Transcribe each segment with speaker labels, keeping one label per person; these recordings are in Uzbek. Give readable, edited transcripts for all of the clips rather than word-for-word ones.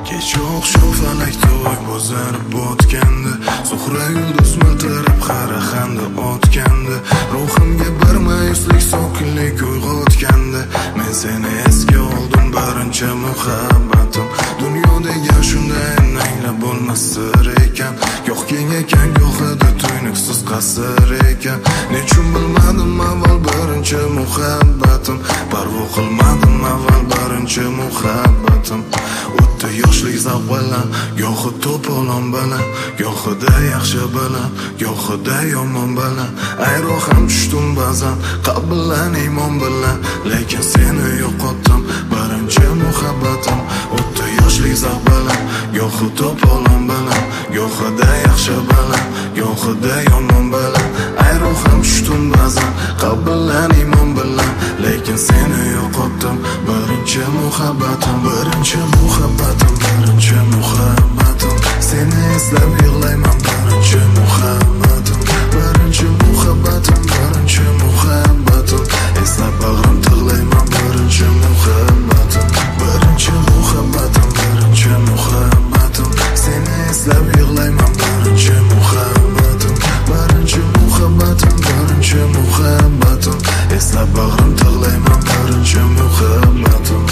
Speaker 1: Kecha oqshom falak to'y bo'zarib botgandi, Zuhra yulduz miltirab qarag'anda otgandi, ruhimga bir mayuslik sokinlik uyg'otgandi. Men seni esga oldim birinchi muhabbatim, dunyo degan shunday anglab bo'lmas sir ekan, goh keng ekan gohida tuynuksiz qasr ekan. Nechun bilmadim avval birinchi muhabbatim, parvo qilmadim avval birinchi muhabbatim. O'tdi yoshlik zavq bilan, gohi to'polon bilan, gohida yaxshi bilan, gohida yomon bilan. Ayroq ham tushdim ba'zan qalb bilan iymon bilan, lekin seni yo'qotdim birinchi muhabbatim. O'tdi yoshlik zavq bilan, gohi to'polon bilan, gohida yaxshi bilan, gohida yomon bilan. Ayroq ham tushdim ba'zan qalb bilan iymon bilan, lekin seni yo'qotdim birinchi muhabbatim. Birinchi muhabbatim, birinchi muhabbatim, seni eslab yig'layman birinchi muhabbatim. Birinchi muhabbatim, birinchi muhabbatim, eslab bag'rim tig'layman birinchi muhabbatim. Birinchi muhabbatim, birinchi muhabbatim, seni eslab yig'layman birinchi muhabbatim. Birinchi muhabbatim, birinchi muhabbatim, eslab bag'rim tig'layman birinchi muhabbatim.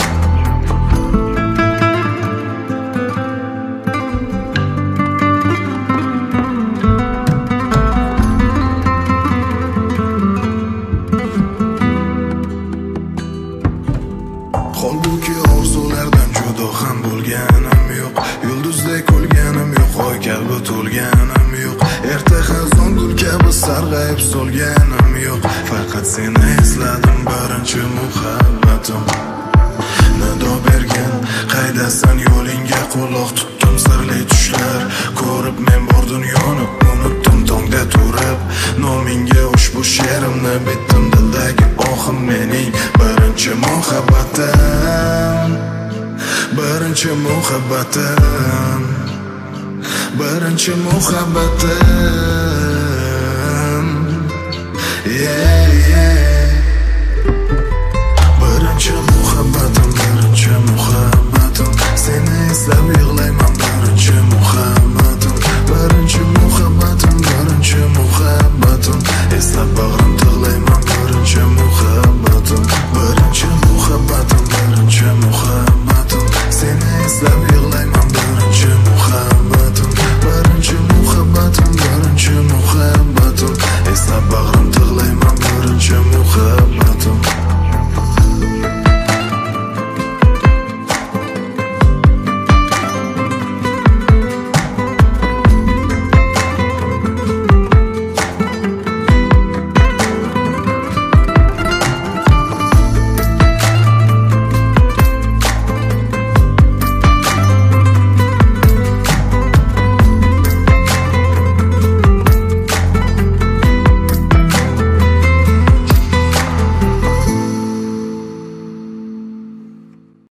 Speaker 1: Holbuki orzulardan judo ham bo'lganim yo'q, yulduzdek o'lganim yo'q, oy kabi to'lganim yo'q, erta xazon gul kabi sarg'ayib solganim yo'q. Faqat seni esladim birinchi muhabbatim. Nido bergan qaydasan yo'lingga quloq tutdim sirli tushlar, ko'rib men bor dunyoni unutdim tongda turib. Nomingga ushbu she'rimni bitdim, dildagi ohim mening birinchi muhabbatim. Birinchi muhabbatim, birinchi muhabbatim, yeah, yeah. Birinchi muhabbatim.